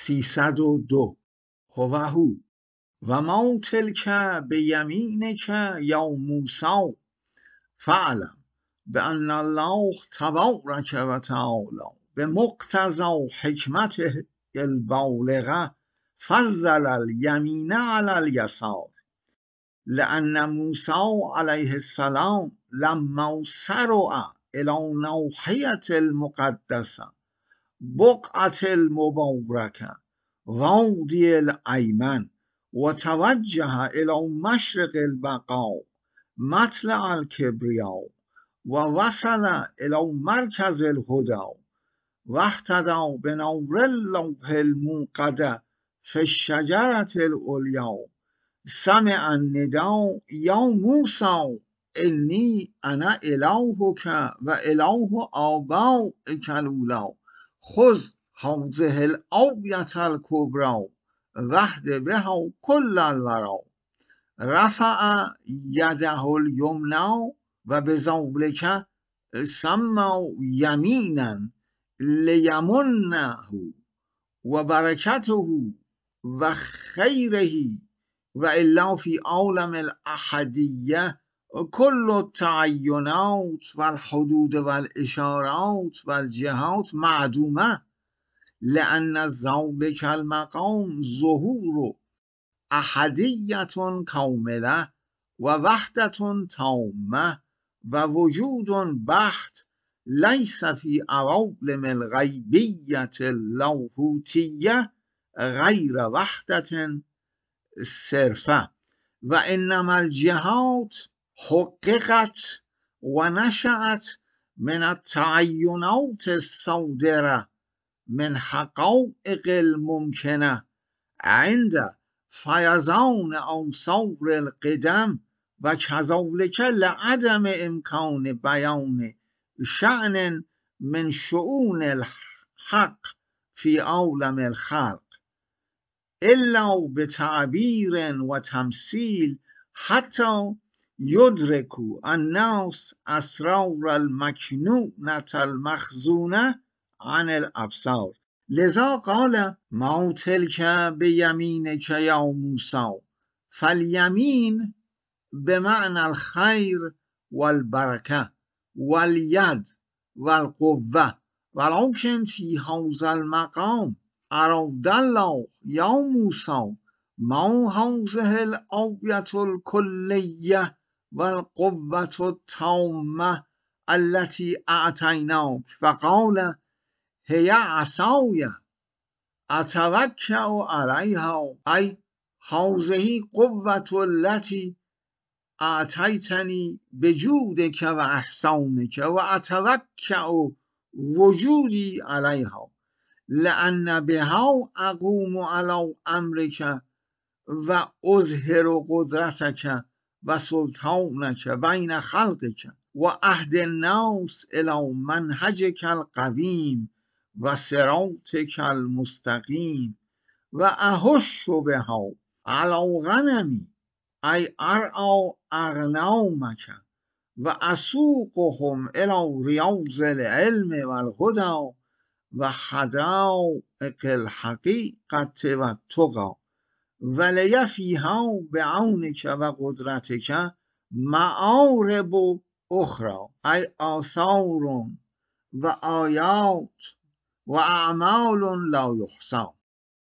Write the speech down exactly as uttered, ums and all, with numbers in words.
سیصد و دو. هوهو و ما تلک به یمینک یا موسی فاعلم بان الله تبارک و تعالی به مقتضی حکمته البالغه فضل الیمین علی الیسار لان موسی علیه السلام لما سرع الی ناحیة المقدسه بقعة المبارکه وادی الایمن و توجه الی مشرق البقاع مطلع الکبریاء و وصل الی مرکز الهدی و اهتدی بنور اللوح الموقد فی الشجرة العلیا سمع النداء یا موسی انی انا الهک و اله آبایک الاولی خذ هذه الآیة الکبری وحد بها کل الوری رفع یده الیمنی و بذلک سموا یمینا لیمنه و برکته و خیره و الا فی عالم الاحدیه کل التعینات و الحدود و الاشارات و الجهات معدومه لان ذلک المقام ظهور احدیة کامله و وحدة تامه و وجود بحت لیس فی عوالم الغیبیة اللاهوتیه غیر وحدة صرفه و انما الجهات حققت و نشأت من التعینات الصادره من حقایق الممکنه عند فیضان آثار القدم و کذلک لعدم امکان بیان شأن من شؤون الحق فی عالم الخلق الا بتعبیر و تمثیل حتی یدرکوا الناس اسرار المکنونة المخزونة عن الابصار لذا قال ما تلک بیمینک یا موسی فالیمین بمعنی الخیر والبرکه والید والقوه ولکن فی هذا المقام اراد الله یا موسی ما هذه الآیة الکلیه والقوة التامه التي اعطیناک فقال هی عصای اتوکأ علیها ای هذه قوة التي اعطیتنی بجودک و احسانک و اتوکأ وجودی علیها لان بها اقوم علی امرک و اظهر قدرتک و سلطانک بین خلقک و اهد الناس الی منهجک القویم و صراطک المستقیم و اهش بها علی غنمی ای ارعی اغنامک و اسوقهم الی ریاض العلم و الهدی و حدایق الحقیقة و التقی و لی فیها بعونک و قدرتک معارب اخری ای آثار و آیات و اعمال لا یحصی